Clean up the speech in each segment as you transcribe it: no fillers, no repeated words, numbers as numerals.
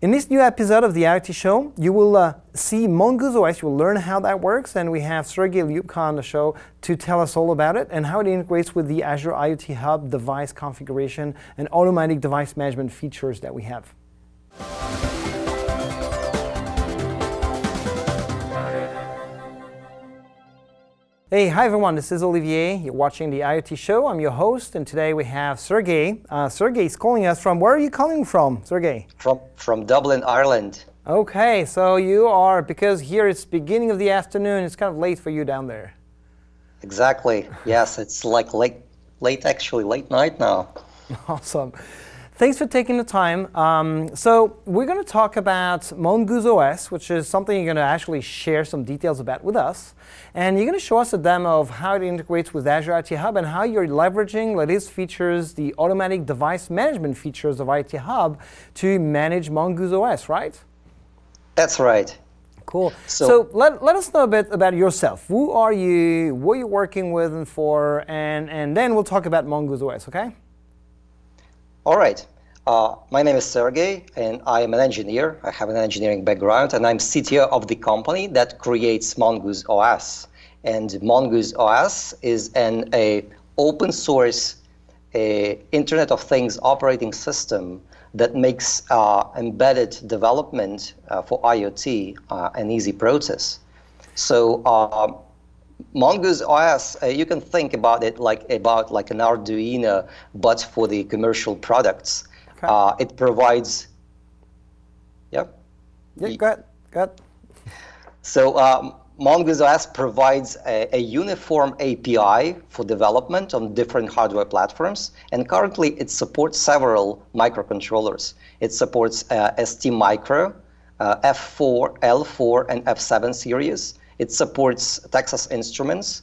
In this new episode of the IoT Show, you will see Mongoose OS. You will learn how that works, and we have Sergey Lyubka on the show to tell us all about it and how it integrates with the Azure IoT Hub device configuration and automatic device management features that we have. Hey, hi everyone, this is Olivier. You're watching the IoT Show. I'm your host, and today we have Sergey. Sergey is calling us from, where are you calling from, Sergey? From Dublin, Ireland. Okay, so you are, because here it's beginning of the afternoon, it's kind of late for you down there. Exactly, yes, it's like late night now. Awesome. Thanks for taking the time. So we're going to talk about Mongoose OS, which is something you're going to actually share some details about with us. And you're going to show us a demo of how it integrates with Azure IoT Hub and how you're leveraging the latest features, the automatic device management features of IoT Hub to manage Mongoose OS, right? That's right. Cool. So let us know a bit about yourself. Who are you, what you're working with and for, and then we'll talk about Mongoose OS, okay? All right. My name is Sergey, and I am an engineer. I have an engineering background, and I'm CTO of the company that creates Mongoose OS. And Mongoose OS is an open source Internet of Things operating system that makes embedded development for IoT an easy process. So Mongoose OS, you can think about it like an Arduino, but for the commercial products. Okay. It provides. Yep. Yeah, go ahead. So Mongoose OS provides a uniform API for development on different hardware platforms, and currently it supports several microcontrollers. It supports STMicro, F4, L4, and F7 series. It supports Texas Instruments,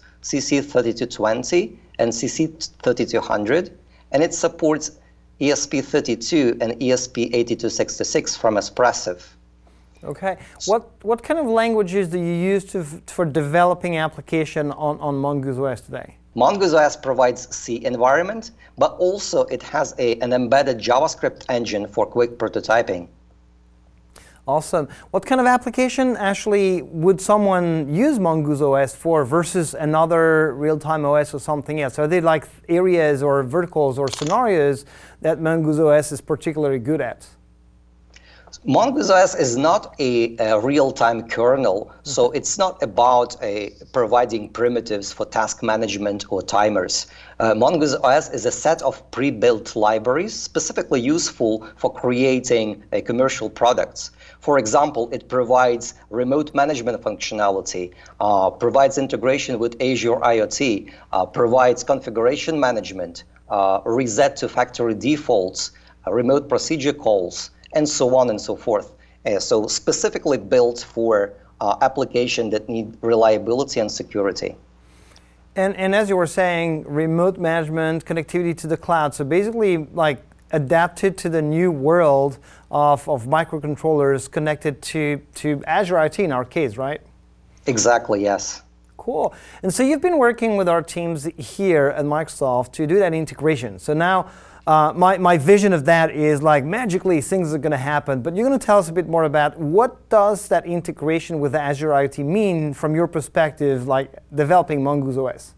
CC3220 and CC3200, and it supports ESP32 and ESP8266 from Espressif. Okay. What kind of languages do you use for developing application on Mongoose OS today? Mongoose OS provides C environment, but also it has an embedded JavaScript engine for quick prototyping. Awesome. What kind of application actually would someone use Mongoose OS for versus another real-time OS or something else? Are they like areas or verticals or scenarios that Mongoose OS is particularly good at? Mongoose OS is not a real-time kernel, so it's not about providing primitives for task management or timers. Mongoose OS is a set of pre-built libraries specifically useful for creating commercial products. For example, it provides remote management functionality, provides integration with Azure IoT, provides configuration management, reset to factory defaults, remote procedure calls, and so on and so forth. So specifically built for applications that need reliability and security. And as you were saying, remote management, connectivity to the cloud. So basically, like adapted to the new world of microcontrollers connected to Azure IoT in our case, right? Exactly, yes. Cool. And so you've been working with our teams here at Microsoft to do that integration. So now my vision of that is like magically things are going to happen, but you're going to tell us a bit more about what does that integration with Azure IoT mean from your perspective, like developing Mongoose OS?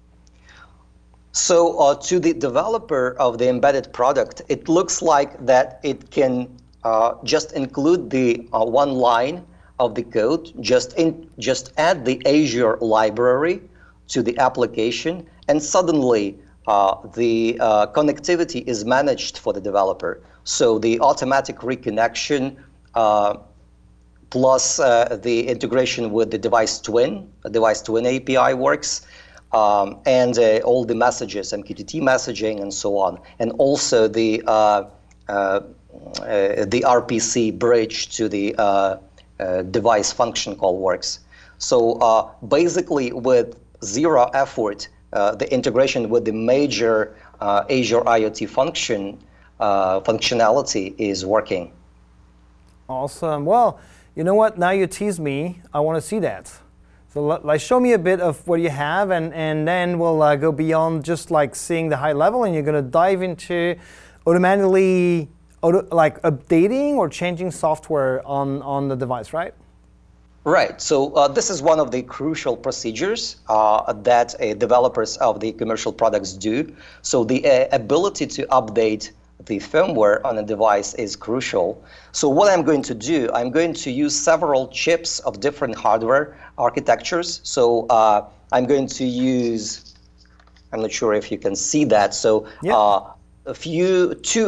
So to the developer of the embedded product, it looks like that it can just include the one line of the code, just add the Azure library to the application, and suddenly the connectivity is managed for the developer. So the automatic reconnection plus the integration with the device twin API works. And all the messages, MQTT messaging, and so on, and also the RPC bridge to the device function call works. So basically, with zero effort, the integration with the major Azure IoT functionality is working. Awesome. Well, you know what? Now you tease me. I want to see that. So show me a bit of what you have, and then we'll go beyond just like seeing the high level, and you're going to dive into automatically like updating or changing software on the device, right? Right. So this is one of the crucial procedures that developers of the commercial products do. So the ability to update the firmware on a device is crucial. So what I'm going to do, I'm going to use several chips of different hardware architectures. So I'm going to use, I'm not sure if you can see that. So two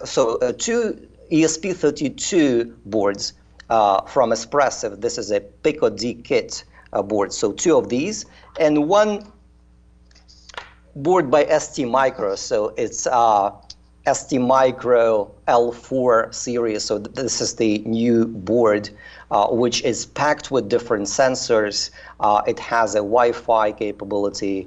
ESP32 boards from Espressif. This is a Pico D kit board. So two of these, and one board by ST Micro. So it's ST Micro L4 series. So this is the new board, which is packed with different sensors. It has a Wi-Fi capability,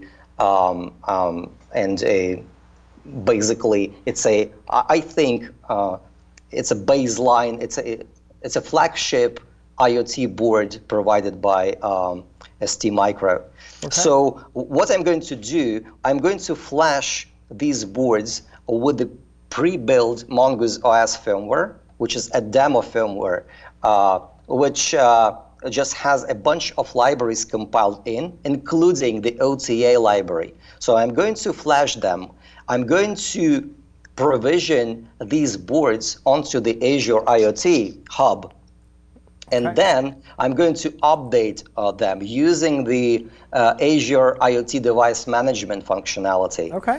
and basically it's a, I think it's a baseline. It's a flagship IoT board provided by ST Micro. Okay. So what I'm going to do, I'm going to flash these boards with the pre-built Mongoose OS firmware, which is a demo firmware, which just has a bunch of libraries compiled in, including the OTA library. So I'm going to flash them. I'm going to provision these boards onto the Azure IoT hub. And then I'm going to update them using the Azure IoT device management functionality. Okay.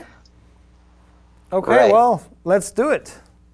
Right. Well, let's do it.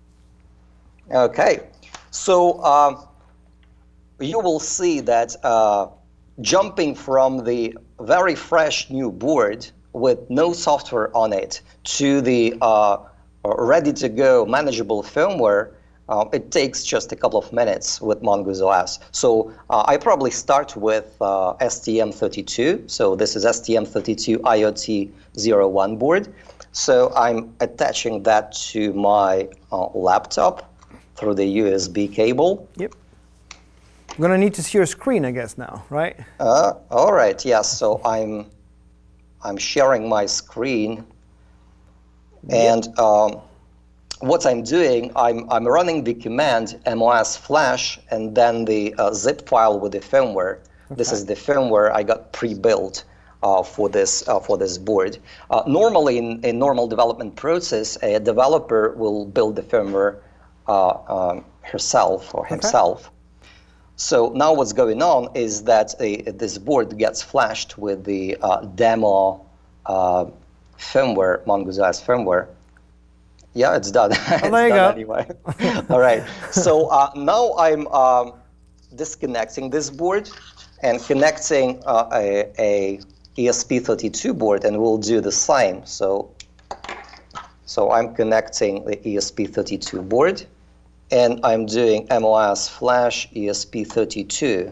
Okay. So you will see that jumping from the very fresh new board with no software on it to the ready-to-go manageable firmware, it takes just a couple of minutes with Mongoose OS. So I probably start with STM32. So this is STM32 IoT01 board. So I'm attaching that to my laptop through the USB cable. Yep. I'm going to need to see your screen, I guess, now, right? All right, yes. So I'm sharing my screen. And what I'm doing, I'm running the command MOS flash and then the zip file with the firmware. Okay. This is the firmware I got pre-built for this board. Normally, in normal development process, a developer will build the firmware herself or himself. So now what's going on is that this board gets flashed with the demo firmware, Mongoose OS firmware. Yeah, it's done. Oh, there you go. Anyway. All right. So now I'm disconnecting this board and connecting a ESP32 board, and we'll do the same. So I'm connecting the ESP32 board, and I'm doing MOS flash ESP32.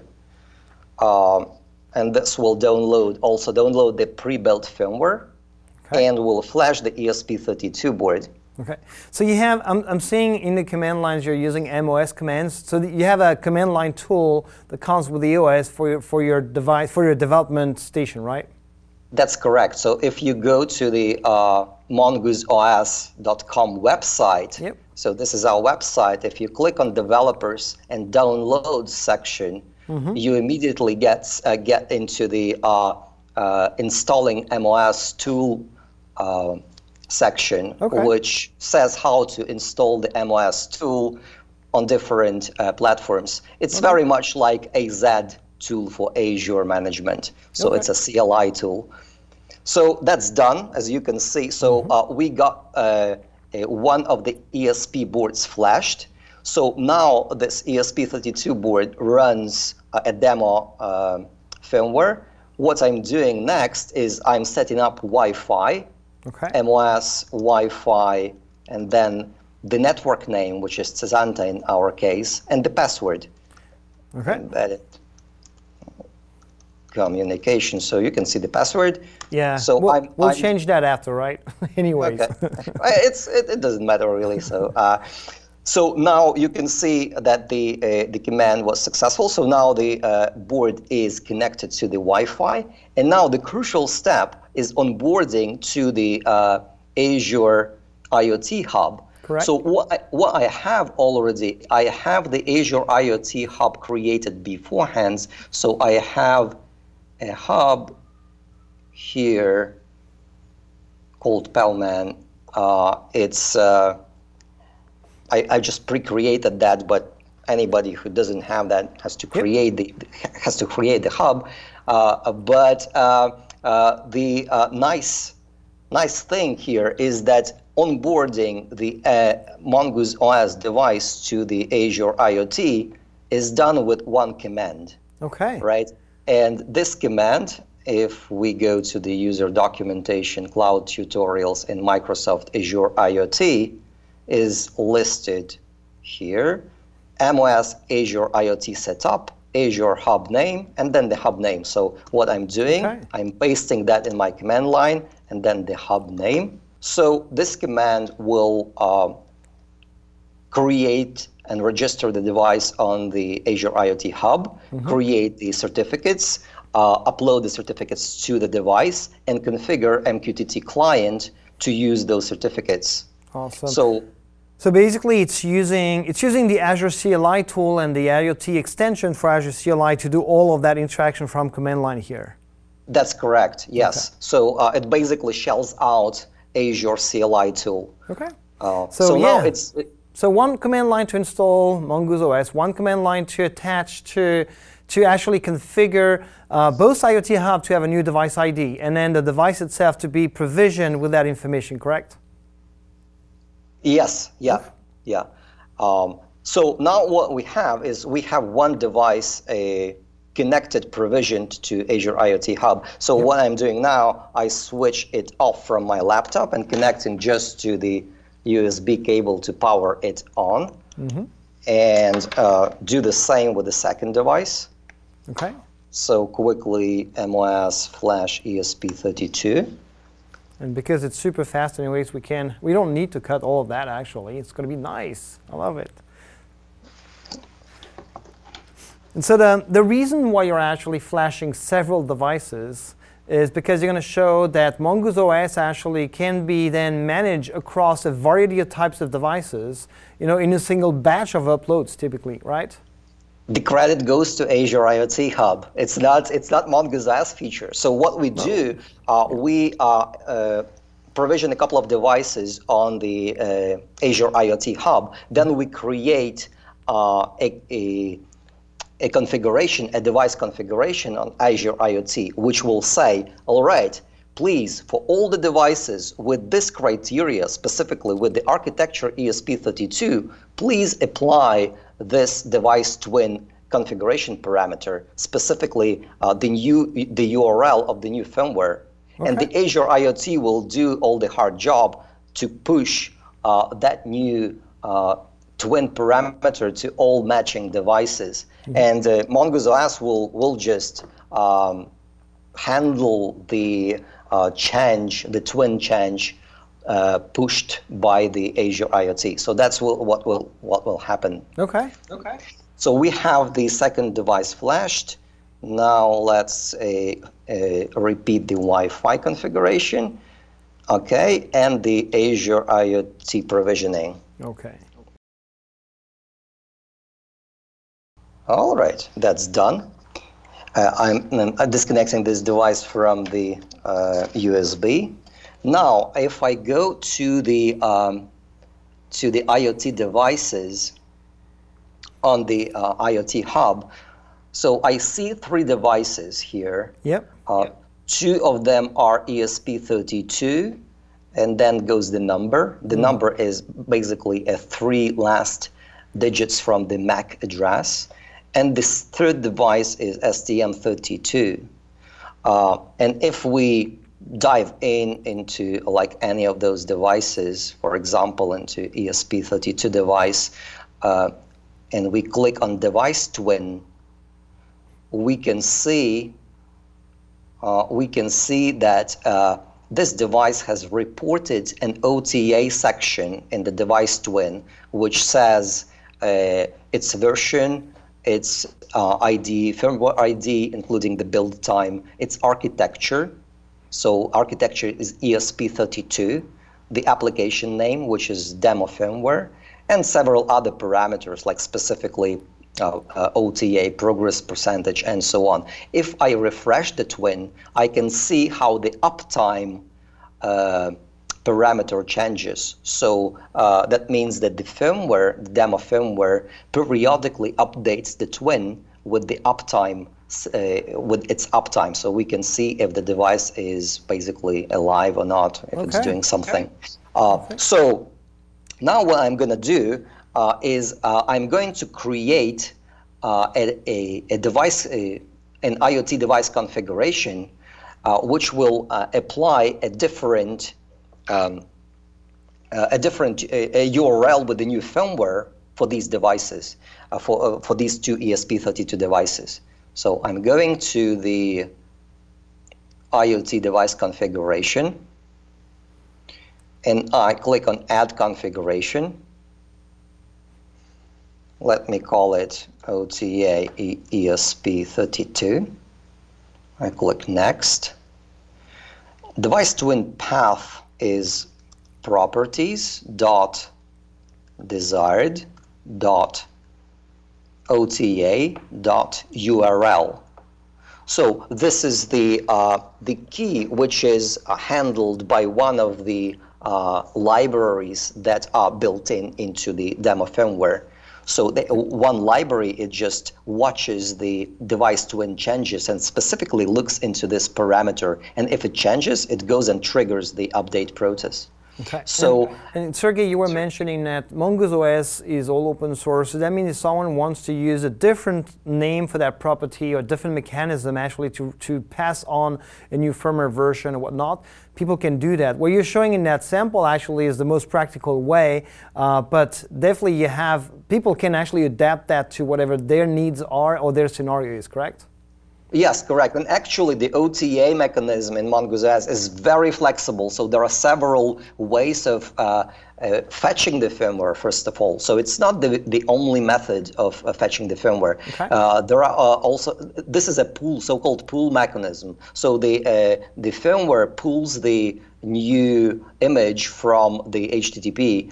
And this will also download the pre-built firmware, and will flash the ESP32 board. Okay, so you have, I'm seeing in the command lines you're using MOS commands. So you have a command line tool that comes with the OS for your device, for your development station, right? That's correct. So if you go to the mongooseos.com website, so this is our website. If you click on developers and downloads section, you immediately get into the installing MOS tool section, which says how to install the MOS tool on different platforms. It's very much like a Z tool for Azure management. So it's a CLI tool. So that's done, as you can see. So we got one of the ESP boards flashed. So now this ESP32 board runs a demo firmware. What I'm doing next is I'm setting up Wi-Fi, MOS, Wi-Fi, and then the network name, which is Cezanta in our case, and the password. Embedded communication. So you can see the password. Yeah. So we'll change that after, right? Anyways. It doesn't matter really. So so now you can see that the command was successful. So now the board is connected to the Wi-Fi, and now the crucial step is onboarding to the Azure IoT hub. Correct. So what I have already, I have the Azure IoT Hub created beforehand. So I have a hub here called Pellman. I just pre-created that, but anybody who doesn't have that has to create the hub. The nice thing here is that onboarding the Mongoose OS device to the Azure IoT is done with one command. Okay. Right? And this command, if we go to the user documentation, cloud tutorials in Microsoft Azure IoT, is listed here. MOS Azure IoT setup, Azure hub name, and then the hub name. So what I'm doing, I'm pasting that in my command line, and then the hub name. So this command will create and register the device on the Azure IoT Hub, create the certificates, upload the certificates to the device, and configure MQTT client to use those certificates. Awesome. So basically, it's using the Azure CLI tool and the IoT extension for Azure CLI to do all of that interaction from command line here. That's correct. Yes. Okay. So it basically shells out Azure CLI tool. Okay. So now it's. So one command line to install Mongoose OS, one command line to attach to actually configure both IoT Hub to have a new device ID, and then the device itself to be provisioned with that information, correct? Yes, yeah. So now what we have is we have one device connected, provisioned to Azure IoT Hub. So what I'm doing now, I switch it off from my laptop and connecting just to the USB cable to power it on, and do the same with the second device. Okay. So quickly MOS flash ESP32. And because it's super fast anyways, we don't need to cut all of that actually. It's going to be nice. I love it. And so the reason why you're actually flashing several devices is because you're going to show that Mongoose OS actually can be then managed across a variety of types of devices, in a single batch of uploads typically, right? The credit goes to Azure IoT Hub. It's not Mongoose OS feature. So what we do, we provision a couple of devices on the Azure IoT Hub. Then we create a configuration, a device configuration on Azure IoT, which will say, all right, please, for all the devices with this criteria, specifically with the architecture ESP32, please apply this device twin configuration parameter, specifically the URL of the new firmware. Okay. And the Azure IoT will do all the hard job to push that new twin parameter to all matching devices. And Mongoose OS will just handle the twin change pushed by the Azure IoT. So that's what will happen. Okay. So we have the second device flashed. Now let's repeat the Wi-Fi configuration. Okay, and the Azure IoT provisioning. Okay. All right, that's done. I'm disconnecting this device from the USB. Now, if I go to the IoT devices on the IoT Hub, so I see 3 devices here. Yep. 2 of them are ESP32, and then goes the number. The number is basically 3 last digits from the MAC address. And this third device is STM32. And if we dive into like any of those devices, for example, into ESP32 device, and we click on device twin, we can see that this device has reported an OTA section in the device twin, which says its version, its ID, firmware ID, including the build time, its architecture. So architecture is ESP32. the application name, which is demo firmware, and several other parameters like specifically OTA, progress percentage, and so on. If I refresh the twin, I can see how the uptime parameter changes. So that means that the firmware, the demo firmware, periodically updates the twin with the uptime, with its uptime, so we can see if the device is basically alive or not, if it's doing something. So now what I'm going to do is I'm going to create a device, an IoT device configuration, which will apply a different URL with the new firmware for these devices, for these two ESP32 devices. So I'm going to the IoT device configuration, and I click on Add Configuration. Let me call it OTA ESP32. I click Next. Device twin path is properties.desired.ota.url. So this is the key, which is handled by one of the libraries that are built into the demo firmware. So one library, it just watches the device twin changes and specifically looks into this parameter. And if it changes, it goes and triggers the update process. Okay. So, and Sergey, you were mentioning that Mongoose OS is all open source. So that means if someone wants to use a different name for that property or different mechanism actually to pass on a new firmware version or whatnot, people can do that. What you're showing in that sample actually is the most practical way, but definitely people can actually adapt that to whatever their needs are or their scenario is, correct? Yes, correct. And actually, the OTA mechanism in Mongoose OS is very flexible. So there are several ways of fetching the firmware, first of all. So it's not the only method of fetching the firmware. Okay. There are also, this is a pool, so-called pool mechanism. So the firmware pulls the new image from the HTTP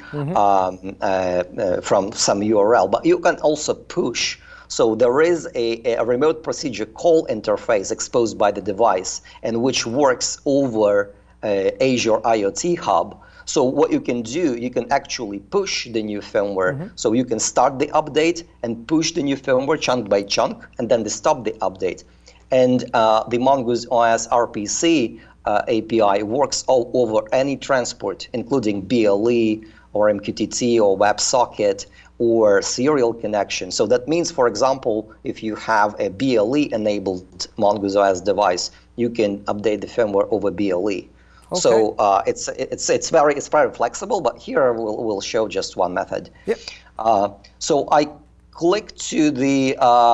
from some URL, but you can also push. So there is a remote procedure call interface exposed by the device and which works over Azure IoT Hub. So what you can do, you can actually push the new firmware. So you can start the update and push the new firmware chunk by chunk and then stop the update. And the Mongoose OS RPC API works all over any transport, including BLE or MQTT or WebSocket or serial connection. So that means, for example, if you have a BLE-enabled Mongoose OS device, you can update the firmware over BLE. Okay. So it's very flexible. But here we'll show just one method. Yep. So I click to the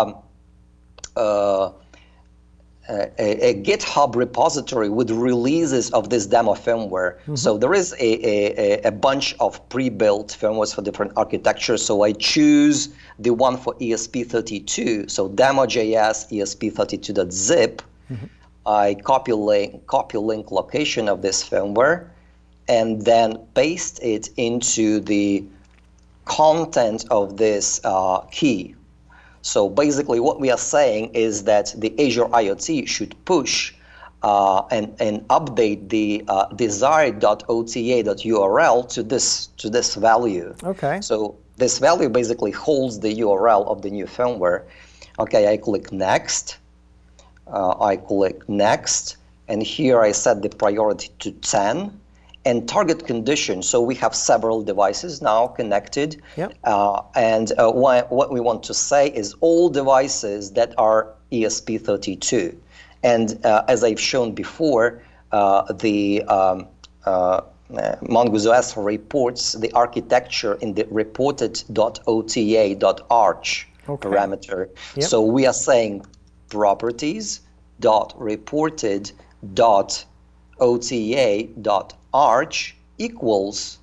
a GitHub repository with releases of this demo firmware. So there is a bunch of pre-built firmwares for different architectures. So I choose the one for ESP32. So demo.js ESP32.zip. I copy link location of this firmware and then paste it into the content of this key. So basically what we are saying is that the Azure IoT should push and update the desired.ota.url to this value. Okay. So this value basically holds the URL of the new firmware. Okay, I click Next. And here I set the priority to 10. And target condition, so we have several devices now connected. Yep. And what we want to say is all devices that are ESP32. And as I've shown before, the Mongoose OS reports the architecture in the reported.ota.arch parameter. Yep. So we are saying properties.reported.ota.arch equals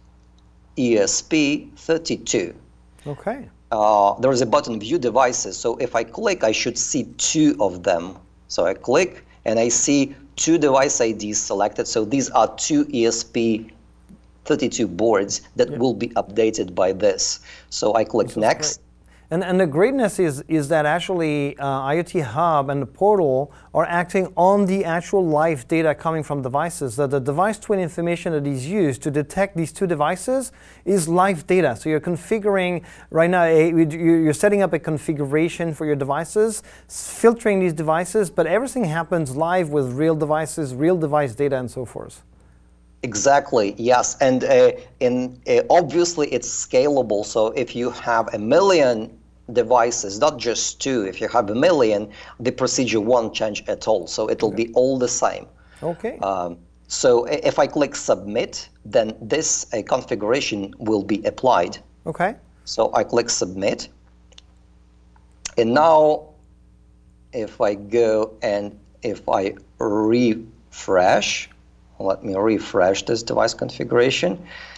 ESP32. Okay. There is a button View Devices. So if I click, I should see two of them. So I click and I see two device IDs selected. So these are two ESP 32 boards that will be updated by this. So I click next. And the greatness is that actually IoT Hub and the portal are acting on the actual live data coming from devices. That the device twin information that is used to detect these two devices is live data. So you're configuring right now, you're setting up a configuration for your devices, filtering these devices, but everything happens live with real devices, real device data, and so forth. Exactly, yes. And obviously it's scalable. So if you have 1 million devices, not just 2, if you have 1 million, the procedure won't change at all. So it'll be all the same. Okay. So if I click submit, then this configuration will be applied. Okay. So I click submit. And now if I go and if I refresh, let me refresh this device configuration.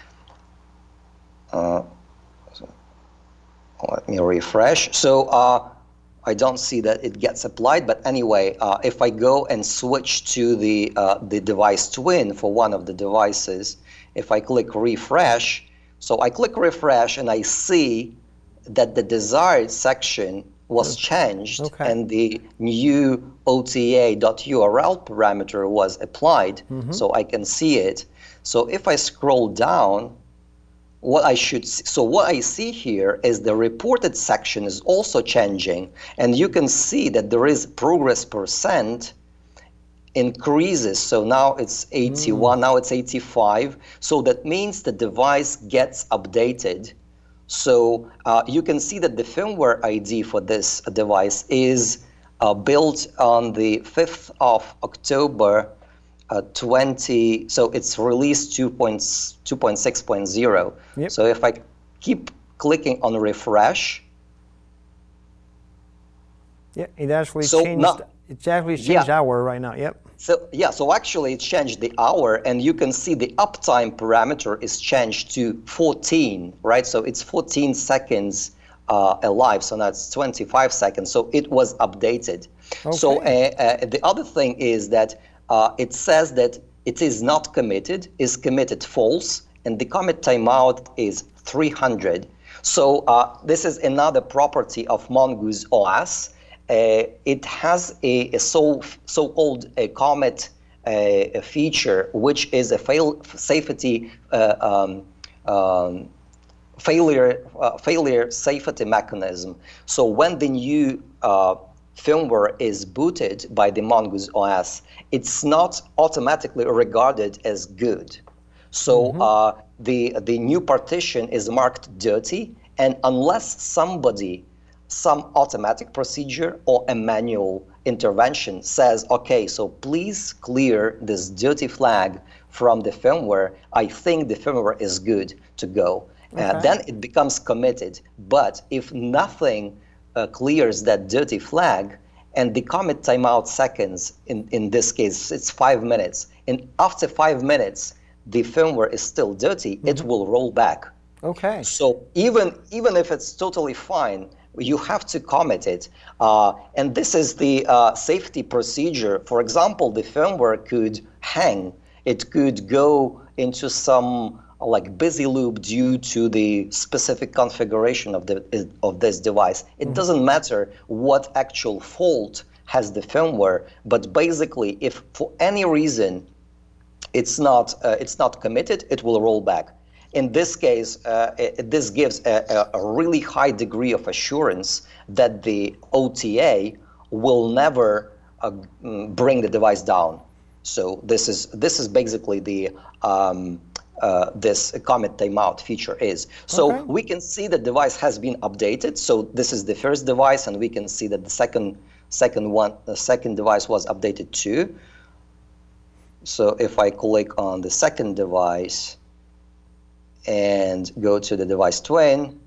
Let me refresh. So I don't see that it gets applied, but anyway, if I go and switch to the device twin for one of the devices, if I click refresh, so I click refresh and I see that the desired section was changed and the new OTA.URL parameter was applied, so I can see it. So if I scroll down, what I see here is the reported section is also changing, and you can see that there is progress percent increases. So now it's 81, now it's 85. So that means the device gets updated. So you can see that the firmware ID for this device is built on the 5th of October 20, so it's release 2.6.0. Yep. So if I keep clicking on refresh, it actually changed hour right now. Yep. So actually it changed the hour, and you can see the uptime parameter is changed to 14, right? So it's 14 seconds alive, so now it's 25 seconds. So it was updated. Okay. So the other thing is that it says that it is not committed, is committed false, and the commit timeout is 300. So this is another property of Mongoose OS. It has a so-called commit feature, which is a failure safety mechanism. So when the new firmware is booted by the Mongoose OS, it's not automatically regarded as good. So the new partition is marked dirty, and unless some automatic procedure or a manual intervention says, okay, so please clear this dirty flag from the firmware, I think the firmware is good to go. Then it becomes committed. But if nothing clears that dirty flag, and the commit timeout seconds, in this case, it's 5 minutes. And after 5 minutes, the firmware is still dirty, it will roll back. Okay. So even if it's totally fine, you have to commit it. And this is the safety procedure. For example, the firmware could hang. It could go into some like busy loop due to the specific configuration of this device. It doesn't matter what actual fault has the firmware, but basically, if for any reason it's not committed, it will roll back. In this case, this gives a really high degree of assurance that the OTA will never bring the device down. So this is basically the this commit timeout feature is. So we can see the device has been updated. So this is the first device, and we can see that the second device was updated too. So if I click on the second device and go to the device twin,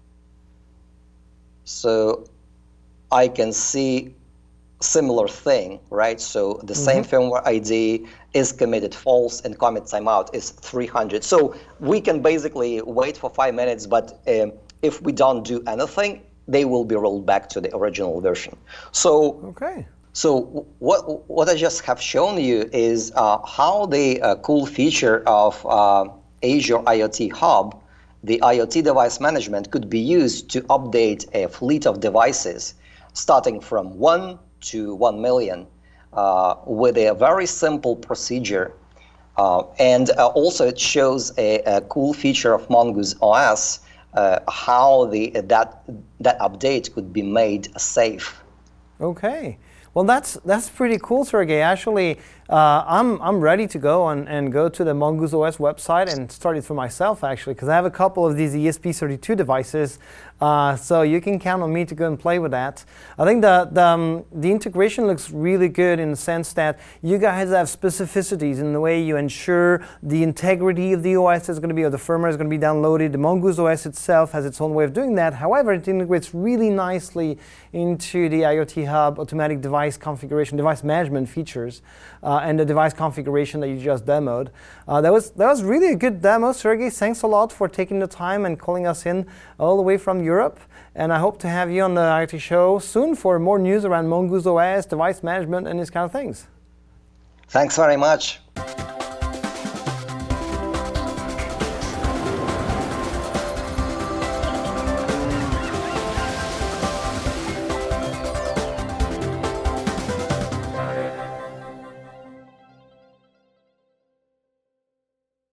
so I can see similar thing, right? So the same firmware ID is committed false, and commit timeout is 300. So we can basically wait for 5 minutes, but if we don't do anything, they will be rolled back to the original version. So so what I just have shown you is how the cool feature of Azure IoT Hub, the IoT device management could be used to update a fleet of devices starting from 1 to 1 million with a very simple procedure. And also it shows a cool feature of Mongoose OS, how that update could be made safe. Okay. Well, that's pretty cool, Sergey. Actually, I'm ready to go and go to the Mongoose OS website and start it for myself, actually, because I have a couple of these ESP32 devices, so you can count on me to go and play with that. I think the integration looks really good in the sense that you guys have specificities in the way you ensure the integrity of the OS is going to be, or the firmware is going to be downloaded. The Mongoose OS itself has its own way of doing that. However, it integrates really nicely into the IoT Hub automatic device configuration, device management features, and the device configuration that you just demoed. That was really a good demo, Sergey. Thanks a lot for taking the time and calling us in all the way from Europe. And I hope to have you on the IoT show soon for more news around Mongoose OS, device management, and these kind of things. Thanks very much.